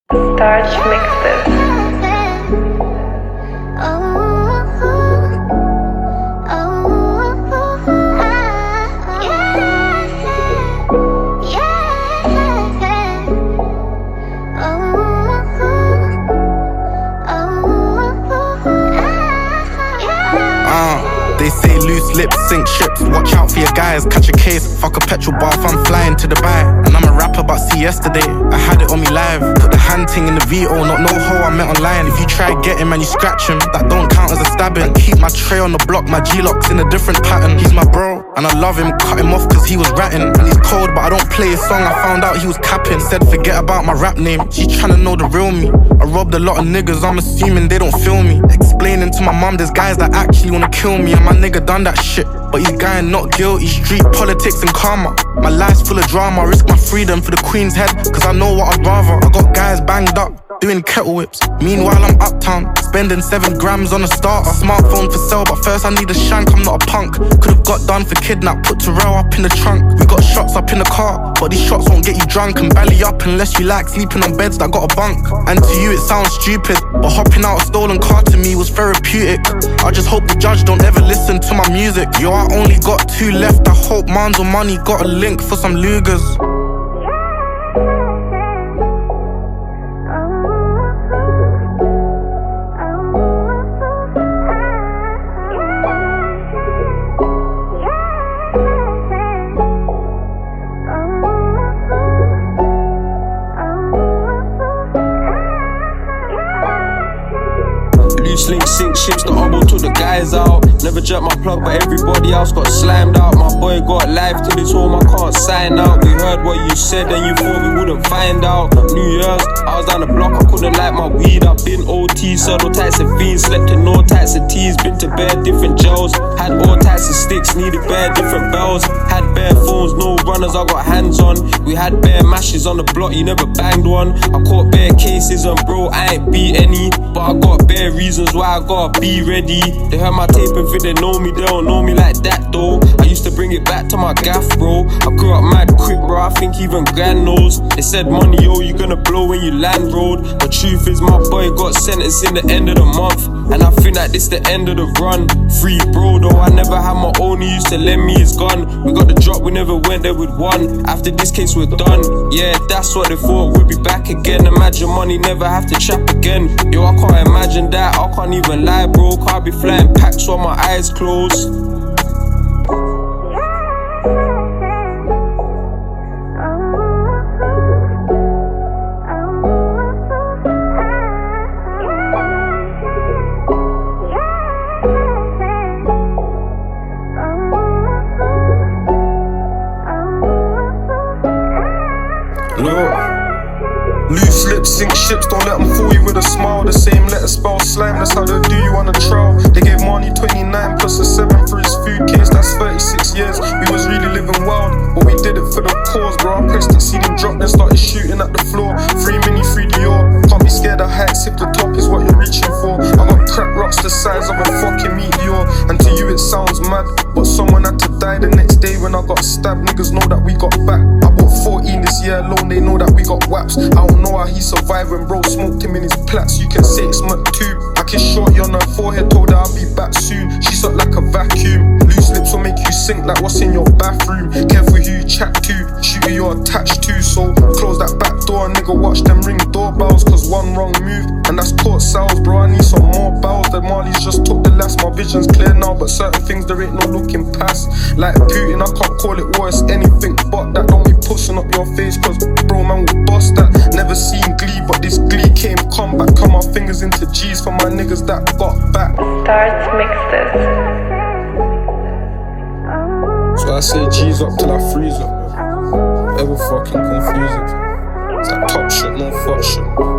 Starch mixes. They say loose lips sink ships. Watch out for your guys, catch a case. Fuck a petrol bar if I'm flying to Dubai. And I'm a rapper, but see yesterday I had it on me live. Put the hand ting in the VO, not no hoe I met online. If you try get him and you scratch him, that don't count as a stabbing. And keep my tray on the block, my G-Locks in a different pattern. He's my bro, and I love him, cut him off cause he was ratting. And he's cold, but I don't play his song, I found out he was capping. Said forget about my rap name, she's tryna know the real me. I robbed a lot of niggas, I'm assuming they don't feel me. Explaining to my mom, there's guys that actually wanna kill me. And my nigga done that shit, but he's guy not guilty. Street politics and karma, my life's full of drama. Risk my freedom for the queen's head, cause I know what I'd rather. I got guys banged up, doing kettle whips. Meanwhile I'm uptown, spending 7 grams on a starter. Smartphone for sale, but first I need a shank, I'm not a punk. Could've got done for kidnap, put Terrell up in the trunk. We got shots up in the car, but these shots won't get you drunk. And belly up unless you like sleeping on beds that got a bunk. And to you it sounds stupid, but hopping out a stolen car to me was therapeutic. I just hope the judge don't ever listen to my music. Yo, I only got 2 left, I hope Mans or Money got a link for some Lugers. Link sink ships, the oboe took the guys out. Never jerked my plug, but everybody else got slammed out. My boy got life till this home, I can't sign out. We heard what you said and you thought we wouldn't find out. New Year's, I was down the block, I couldn't light my weed. I've been OT, sold all types of fiends, slept in all types of teas, been to bare different jails. Had all types of sticks, needed bare different bells. Had bare phones, no runners, I got hands on. We had bare mashes on the block, you never banged one. I caught bare cases and bro, I ain't beat any. But I got bare reasons why I gotta be ready. They heard my tape and think they know me, they don't know me like that though. I used to bring it back to my gaff, bro. I grew up mad quick, bro, I think even Gran knows. They said money, yo, you gonna blow when you land road. The truth is my boy got sentenced in the end of the month, and I think that this the end of the run. Free bro though, I never had my own, he used to lend me his gun. We got the drop, we never went there with one. After this case we're done, yeah, that's what they thought, we'll be back again. Imagine money, never have to trap again. Yo, I can't imagine that, I can't even lie bro. Can't be flying packs while my eyes closed. Loose lips sink ships, don't let them fool you with a smile. The same letter spell slime, that's how they do you on a trial. They gave Marnie 29 plus a 7 for his food case, that's 36 years. We was really living wild, but we did it for the cause, bro. I pressed it, seen him drop, then started shooting at the floor. 3 mini, 3 Dior, can't be scared of heights if the top is what you're reaching for. I got crack rocks the size of a fucking meteor, and to you it sounds mad, but someone had to die the next day when I got stabbed. Niggas know that we got back. I bought 14 this year alone, they know that we got whaps. I don't know how he survived when bro smoked him in his plats. You can say it's my tube. I kissed shorty on her forehead, told her I'll be back soon. She sucked like a vacuum. Loose lips will make you sink like what's in your bathroom. Careful who you chat to, shoot who you're attached to. So close that back door, nigga, watch them ring doorbells. Cause one wrong move, and that's court sales, bro. I need some more bells. The Marlies just took the last. My vision's clear now, but certain things there ain't no looking past. Like Putin, I can't call it worse, anything but that. Don't be pushing up your face, cause bro, man will bust that. Never seen Glee, but this Glee came comeback. Cut my fingers into G's for my niggas that got back. Starch mixes. So I say G's up till I freeze up. Ever fucking confusing. It's like top shit, no fuck shit.